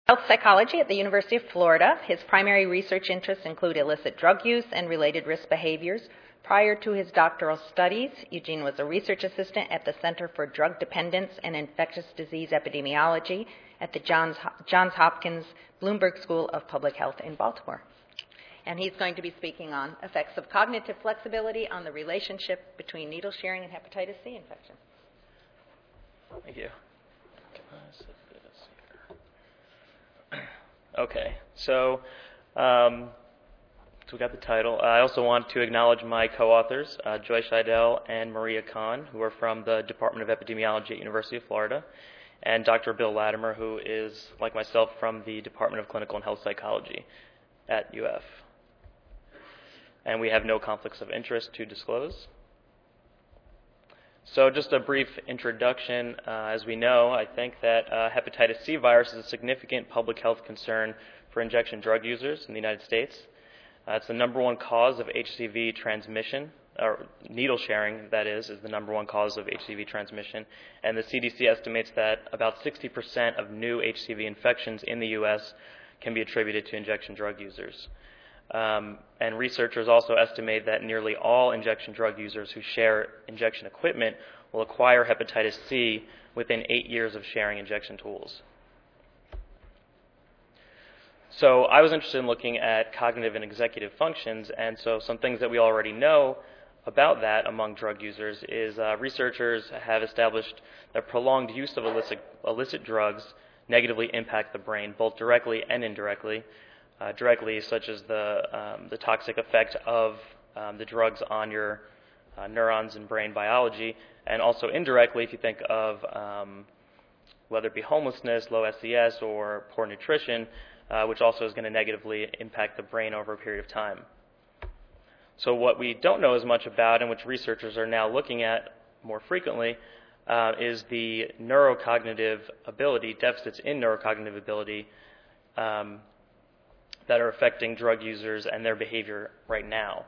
Health psychology at the University of Florida. His primary research interests include illicit drug use and related risk behaviors. Prior to his doctoral studies, Eugene was a research assistant at the Center for Drug Dependence and Infectious Disease Epidemiology at the Johns Hopkins Bloomberg School of Public Health in Baltimore. And he's going to be speaking on effects of cognitive flexibility on the relationship between needle sharing and hepatitis C infection. Thank you. Okay, so we got the title. I also want to acknowledge my co-authors, Joy Scheidel and Maria Kahn, who are from the Department of Epidemiology at University of Florida, and Dr. Bill Latimer, who is, like myself, from the Department of Clinical and Health Psychology at UF. And we have no conflicts of interest to disclose. So just a brief introduction. As we know, I think that hepatitis C virus is a significant public health concern for injection drug users in the United States. It's the number one cause of HCV transmission, or needle sharing, that is the number one cause of HCV transmission. And the CDC estimates that about 60% of new HCV infections in the U.S. can be attributed to injection drug users. And researchers also estimate that nearly all injection drug users who share injection equipment will acquire hepatitis C within 8 years of sharing injection tools. So I was interested in looking at cognitive and executive functions, and so some things that we already know about that among drug users is researchers have established that prolonged use of illicit drugs negatively impact the brain, both directly and indirectly. Directly, such as the toxic effect of the drugs on your neurons and brain biology, and also indirectly, if you think of whether it be homelessness, low SES, or poor nutrition, which also is going to negatively impact the brain over a period of time. So what we don't know as much about, and which researchers are now looking at more frequently, is the neurocognitive ability, deficits in neurocognitive ability, that are affecting drug users and their behavior right now.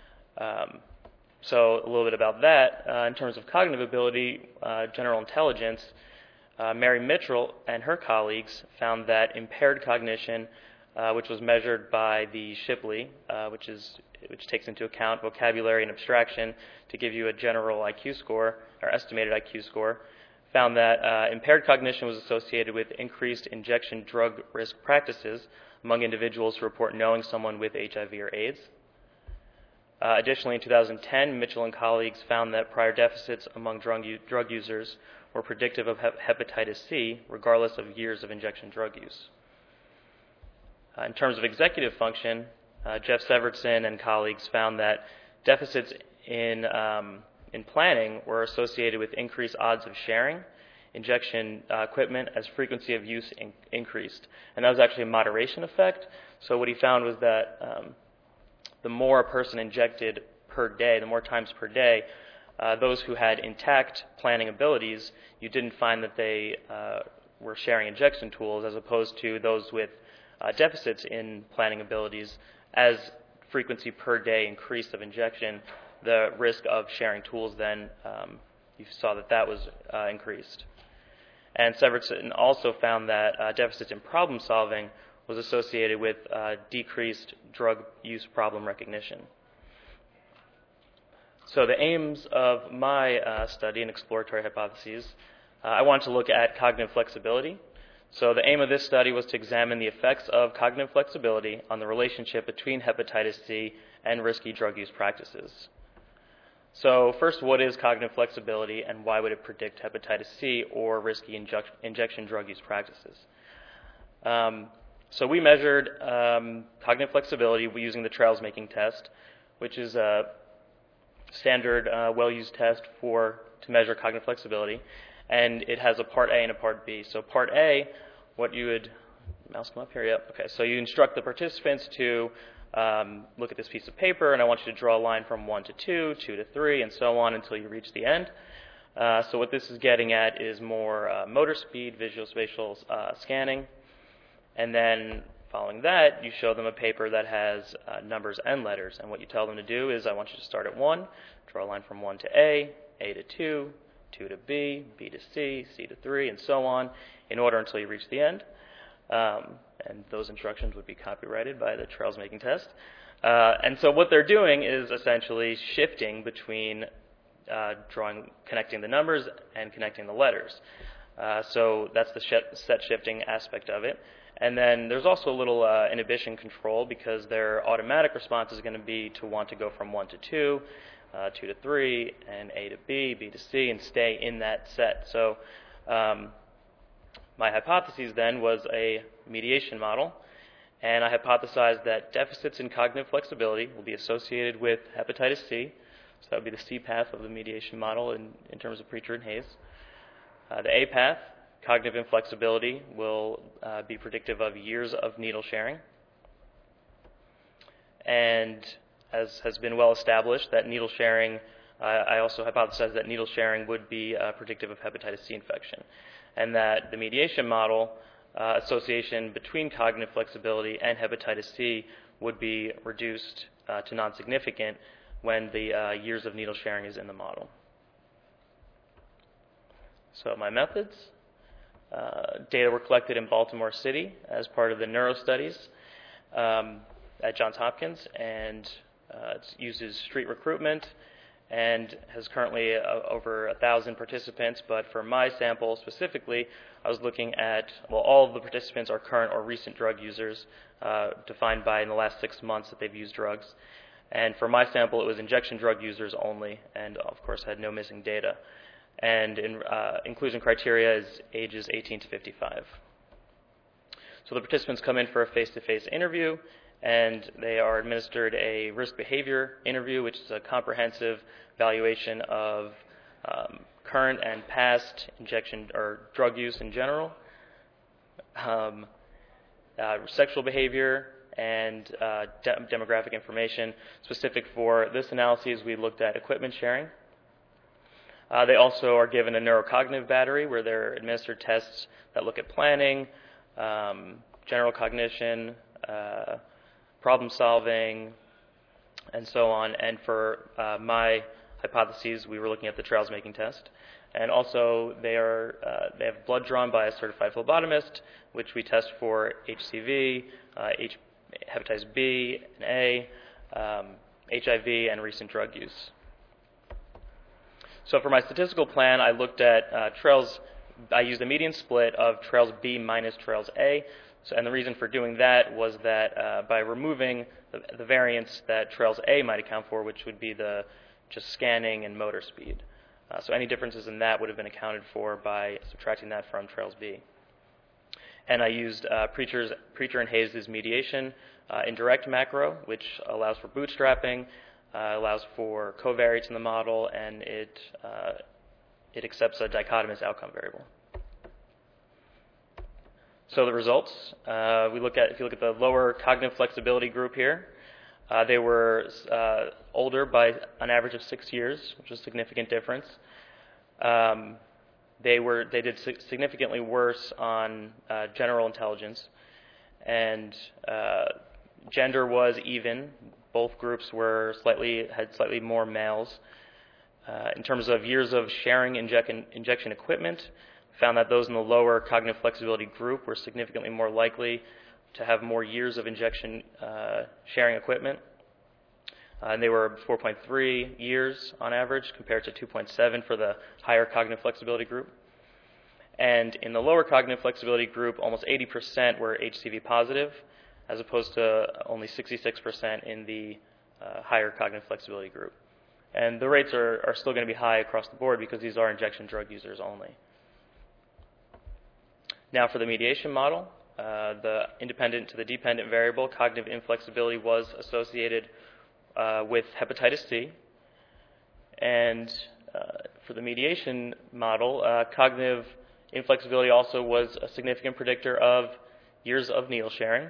So a little bit about that. In terms of cognitive ability, general intelligence, Mary Mitchell and her colleagues found that impaired cognition, which was measured by the Shipley, which takes into account vocabulary and abstraction to give you a general IQ score, or estimated IQ score, found that impaired cognition was associated with increased injection drug risk practices among individuals who report knowing someone with HIV or AIDS. Additionally, in 2010, Mitchell and colleagues found that prior deficits among drug users were predictive of hepatitis C, regardless of years of injection drug use. In terms of executive function, Jeff Severson and colleagues found that deficits in planning were associated with increased odds of sharing injection equipment as frequency of use increased. And that was actually a moderation effect. So what he found was that the more a person injected per day, the more times per day, those who had intact planning abilities, you didn't find that they were sharing injection tools, as opposed to those with deficits in planning abilities. As frequency per day increased of injection, the risk of sharing tools then, you saw that was increased. And Severson also found that deficits in problem solving was associated with decreased drug use problem recognition. So the aims of my study and exploratory hypotheses, I wanted to look at cognitive flexibility. So the aim of this study was to examine the effects of cognitive flexibility on the relationship between hepatitis C and risky drug use practices. So first, what is cognitive flexibility, and why would it predict hepatitis C or risky injection drug use practices? So we measured cognitive flexibility using the Trails Making Test, which is a standard, well-used test to measure cognitive flexibility, and it has a Part A and a Part B. So Part A, what you would, mouse come up here, yep, okay. So you instruct the participants to look at this piece of paper, and I want you to draw a line from 1 to 2, 2 to 3, and so on until you reach the end. So what this is getting at is more motor speed, visual-spatial scanning, and then following that, you show them a paper that has numbers and letters, and what you tell them to do is, I want you to start at 1, draw a line from 1 to A to 2, 2 to B, B to C, C to 3, and so on, in order until you reach the end. And those instructions would be copyrighted by the Trails Making Test. And so what they're doing is essentially shifting between connecting the numbers and connecting the letters. So that's the set shifting aspect of it. And then there's also a little inhibition control, because their automatic response is going to be to want to go from 1 to 2, 2 to 3, and A to B, B to C, and stay in that set. So my hypothesis then was a mediation model, and I hypothesized that deficits in cognitive flexibility will be associated with hepatitis C. So that would be the C path of the mediation model in terms of Preacher and Hayes. The A path, cognitive inflexibility, will be predictive of years of needle sharing. And as has been well established, that needle sharing, I also hypothesized that needle sharing would be predictive of hepatitis C infection. And that the mediation model, association between cognitive flexibility and hepatitis C would be reduced to non-significant when the years of needle sharing is in the model. So my methods. Data were collected in Baltimore City as part of the neuro studies at Johns Hopkins, and it uses street recruitment and has currently over 1,000 participants. But for my sample specifically, I was looking at, well, all of the participants are current or recent drug users, defined by in the last 6 months that they've used drugs. And for my sample, it was injection drug users only, and of course had no missing data. And inclusion criteria is ages 18 to 55. So the participants come in for a face-to-face interview, and they are administered a risk behavior interview, which is a comprehensive evaluation of current and past injection or drug use in general, sexual behavior, and demographic information. Specific for this analysis, we looked at equipment sharing. They also are given a neurocognitive battery where they're administered tests that look at planning, general cognition, problem solving, and so on. And for my hypotheses, we were looking at the Trails Making Test. And also they have blood drawn by a certified phlebotomist, which we test for HCV, hepatitis B and A, HIV, and recent drug use. So for my statistical plan, I looked at Trails. I used a median split of Trails B minus Trails A. And the reason for doing that was that by removing the variance that Trails A might account for, which would be the just scanning and motor speed. So any differences in that would have been accounted for by subtracting that from Trails B. And I used Preacher and Hayes' mediation indirect macro, which allows for bootstrapping, allows for covariates in the model, and it accepts a dichotomous outcome variable. So the results, if you look at the lower cognitive flexibility group here, they were older by an average of 6 years, which is a significant difference. They did significantly worse on general intelligence, and gender was even. Both groups had slightly more males. In terms of years of sharing injection equipment, found that those in the lower cognitive flexibility group were significantly more likely to have more years of injection sharing equipment. And they were 4.3 years on average compared to 2.7 for the higher cognitive flexibility group. And in the lower cognitive flexibility group, almost 80% were HCV positive, as opposed to only 66% in the higher cognitive flexibility group. And the rates are still going to be high across the board because these are injection drug users only. Now for the mediation model, the independent to the dependent variable, cognitive inflexibility was associated with hepatitis C. And for the mediation model, cognitive inflexibility also was a significant predictor of years of needle sharing.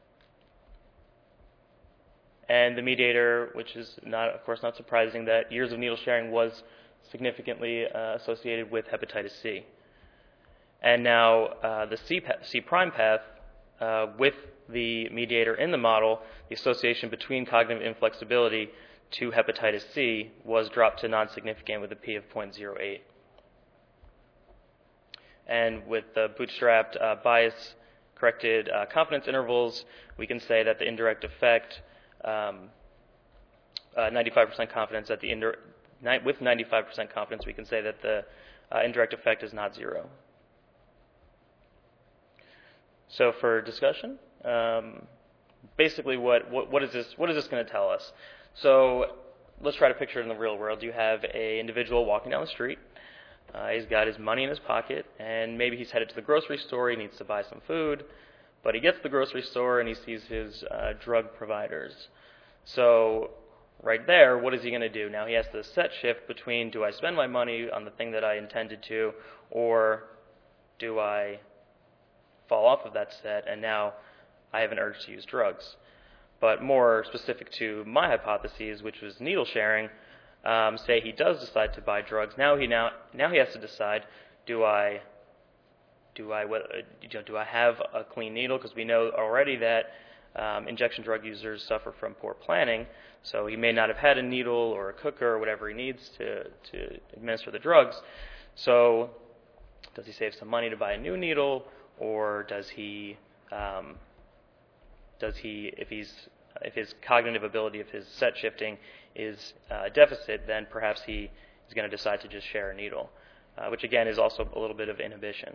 And the mediator, which is of course not surprising, that years of needle sharing was significantly associated with hepatitis C. And now the C prime path, with the mediator in the model, the association between cognitive inflexibility to hepatitis C was dropped to non-significant with a p of 0.08. And with the bootstrapped bias corrected confidence intervals, we can say that the indirect effect, 95% confidence that with 95% confidence, we can say that the indirect effect is not zero. So for discussion, basically what is this going to tell us? So let's try to picture it in the real world. You have an individual walking down the street. He's got his money in his pocket, and maybe he's headed to the grocery store. He needs to buy some food, but he gets to the grocery store and he sees his drug providers. So right there, what is he going to do? Now he has to set shift between, do I spend my money on the thing that I intended to, or do I fall off of that set and now I have an urge to use drugs? But more specific to my hypotheses, which was needle sharing, say he does decide to buy drugs. Now he has to decide: do I have a clean needle? Because we know already that injection drug users suffer from poor planning. So he may not have had a needle or a cooker or whatever he needs to administer the drugs. So does he save some money to buy a new needle, or does he if his cognitive ability, if his set shifting is a deficit, then perhaps he is going to decide to just share a needle, which again is also a little bit of inhibition.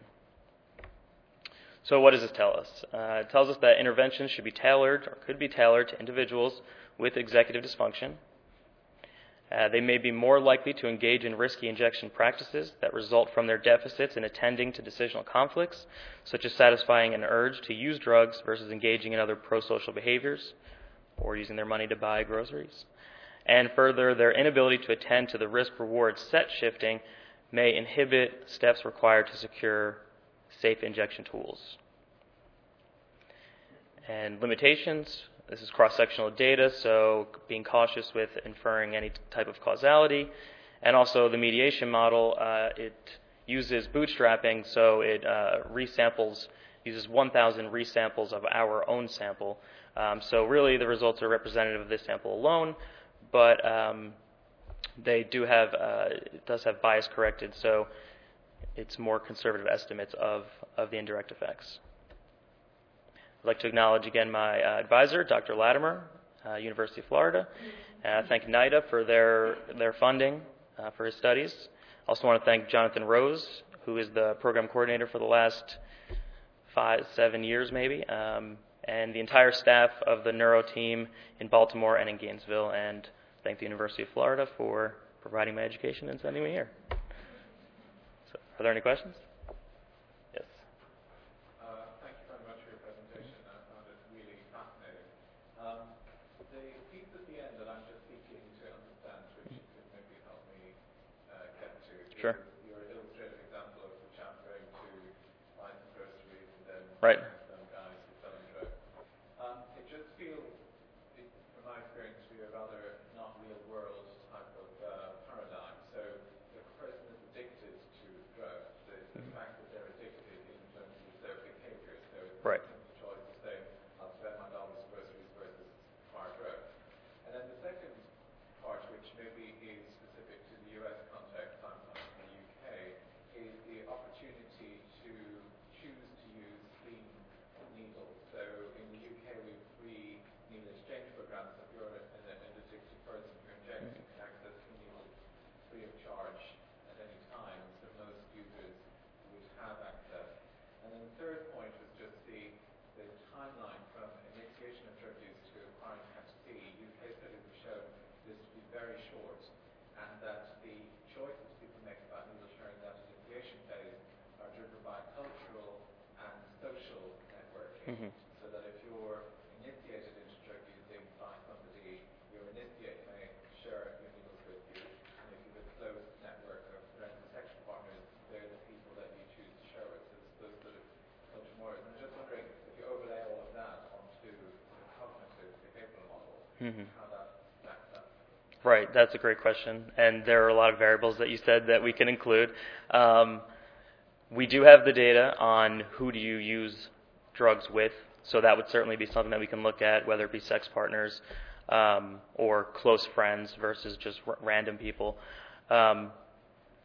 So what does this tell us? It tells us that interventions should be tailored, or could be tailored, to individuals with executive dysfunction. They may be more likely to engage in risky injection practices that result from their deficits in attending to decisional conflicts, such as satisfying an urge to use drugs versus engaging in other pro-social behaviors, or using their money to buy groceries. And further, their inability to attend to the risk-reward set shifting may inhibit steps required to secure safe injection tools. And limitations: this is cross-sectional data, so being cautious with inferring any type of causality. And also the mediation model, it uses bootstrapping, so it uses 1,000 resamples of our own sample. So really the results are representative of this sample alone, but it does have bias corrected, so it's more conservative estimates of the indirect effects. I'd like to acknowledge again my advisor, Dr. Latimer, University of Florida. Thank NIDA for their funding for his studies. Also want to thank Jonathan Rose, who is the program coordinator for the last 5-7 years maybe, and the entire staff of the neuro team in Baltimore and in Gainesville, and thank the University of Florida for providing my education and sending me here. So, are there any questions? Yes. Thank you very much for your presentation. I found it really fascinating. The piece at the end that I'm just seeking to understand, which you could maybe help me get to, Sure. is your illustrative example of the chap going to buy some groceries and then Right. some guys who selling drugs. It just feels, from my experience, to be a rather not real world type of paradigm. So if a person is addicted to drugs, the fact that they're addicted influences their behavior. So it's Right. a simple choice to say, I'll spend my dollars on groceries versus acquire drugs. And then the second part, which maybe is specific to the US context, I'm from the UK, is the opportunity to choose to use clean needles. So in the UK, we have free needle exchange programs. If you're an addicted person who injects, you can access clean needles free of charge at any time. So most users would have access. And then the third point was just the timeline from initiation of drug use to acquiring Hep C. UK studies have shown this to be very short, and that the choices people make about needle sharing that initiation phase are driven by cultural and social networking. So that if you're initiated into drug using by somebody, your initiate may share your needles with you, and if you have a close network of friends and sexual partners, they're the people that you choose to share with. So there's those sort of cultural mores. And I'm just wondering if you overlay all of that onto the cognitive behavioral model, how that stacks up. Right, that's a great question, and there are a lot of variables that you said that we can include. We do have the data on who do you use drugs with, so that would certainly be something that we can look at, whether it be sex partners or close friends versus just random people.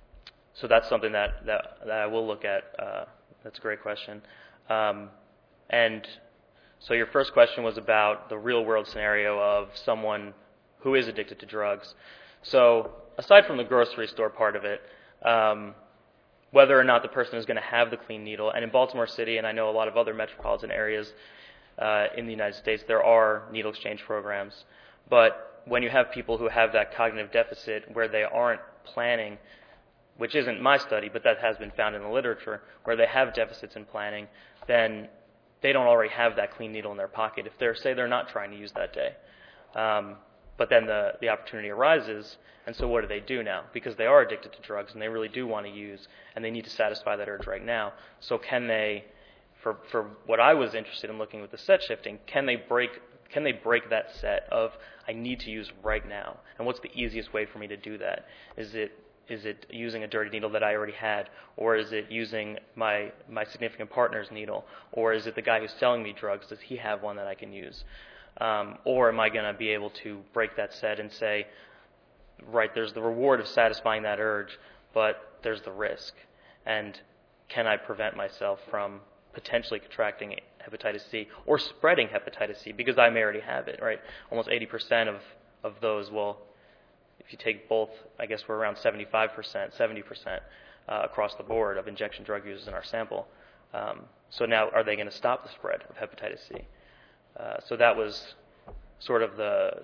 So that's something that I will look at. That's a great question. And And so your first question was about the real-world scenario of someone who is addicted to drugs. So aside from the grocery store part of it, whether or not the person is going to have the clean needle, and in Baltimore City, and I know a lot of other metropolitan areas in the United States, there are needle exchange programs. But when you have people who have that cognitive deficit where they aren't planning, which isn't my study, but that has been found in the literature, where they have deficits in planning, then they don't already have that clean needle in their pocket if they're not trying to use that day. But then the opportunity arises, and so what do they do now? Because they are addicted to drugs and they really do want to use, and they need to satisfy that urge right now. So can they, for what I was interested in looking with the set shifting, can they break that set of I need to use right now? And what's the easiest way for me to do that? Is it using a dirty needle that I already had, or is it using my significant partner's needle, or is it the guy who's selling me drugs? Does he have one that I can use? Or am I going to be able to break that set and say, right, there's the reward of satisfying that urge, but there's the risk. And can I prevent myself from potentially contracting hepatitis C or spreading hepatitis C because I may already have it, right? Almost 80% of those, well, if you take both, I guess we're around 75%, 70% across the board of injection drug users in our sample. So now are they going to stop the spread of hepatitis C? So that was sort of the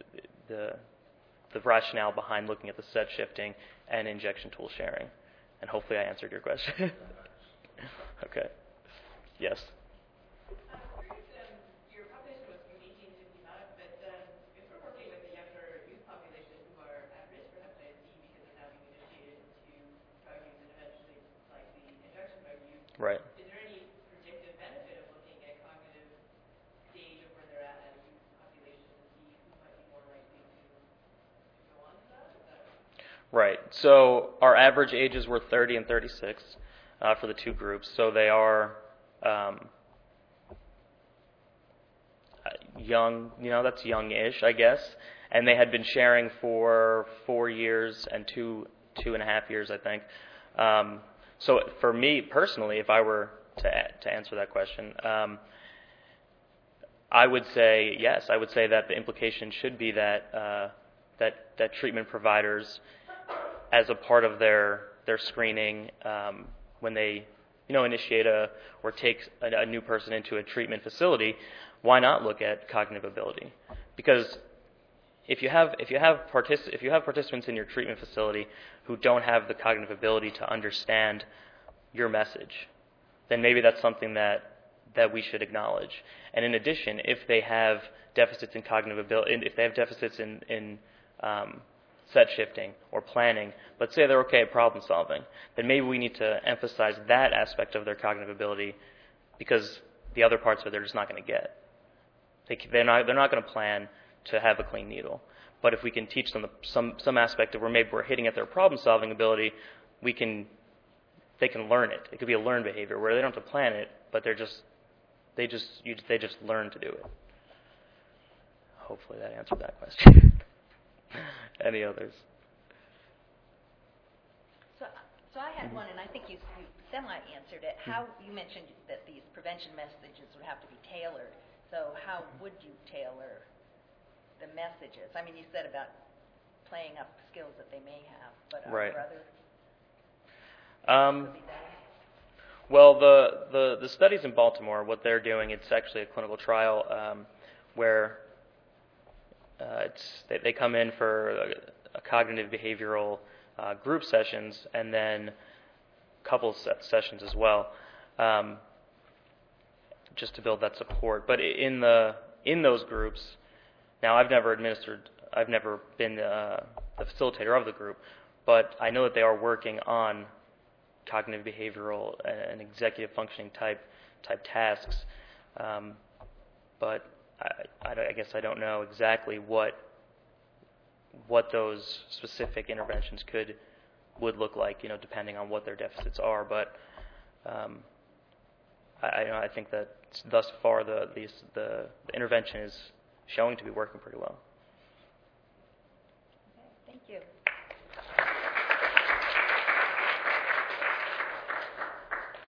rationale behind looking at the set shifting and injection tool sharing. And hopefully I answered your question. Okay. Yes. Your population was from 18 to 55, but if we're working with the younger youth population who are at risk for hepatitis C because they're now being initiated into drug use and eventually likely injection drug use, Right. is there any predictive benefit of looking at cognitive stage of where they're at as a youth population to see who might be more likely to go on to that? Right. So our average ages were 30 and 36 for the two groups. So they are young, that's youngish, I guess. And they had been sharing for 4 years and two and a half years, I think. So for me personally, if I were to answer that question, I would say yes. I would say that the implication should be that that treatment providers, as a part of their screening, when they initiate or take a new person into a treatment facility, why not look at cognitive ability? Because if you have participants in your treatment facility who don't have the cognitive ability to understand your message, then maybe that's something that we should acknowledge. And in addition, if they have deficits in cognitive ability, if they have deficits in set shifting or planning, but say they're okay at problem solving, then maybe we need to emphasize that aspect of their cognitive ability, because the other parts of it they're just not going to get. They're not going to plan to have a clean needle. But if we can teach them some aspect of where maybe we're hitting at their problem solving ability, they can learn it. It could be a learned behavior where they don't have to plan it, but they just learn to do it. Hopefully that answered that question. Any others? So I had one, and I think you semi-answered it. How you mentioned that these prevention messages would have to be tailored. So how would you tailor the messages? I mean, you said about playing up skills that they may have, but are right. there other? Well, the studies in Baltimore, what they're doing, it's actually a clinical trial where they come in for a cognitive behavioral group sessions and then couple sessions as well, just to build that support. But in those groups, now I've never been the facilitator of the group, but I know that they are working on cognitive behavioral and executive functioning type tasks. But I guess I don't know exactly what those specific interventions would look like, depending on what their deficits are. But I think that thus far the intervention is showing to be working pretty well.